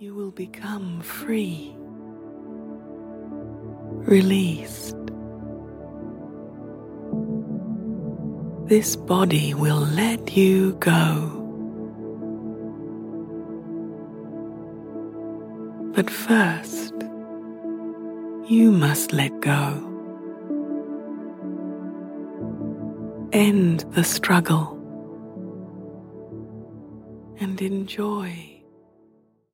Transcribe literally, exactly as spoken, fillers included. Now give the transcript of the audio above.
you will become free, released. This body will let you go. But first, you must let go. End the struggle and enjoy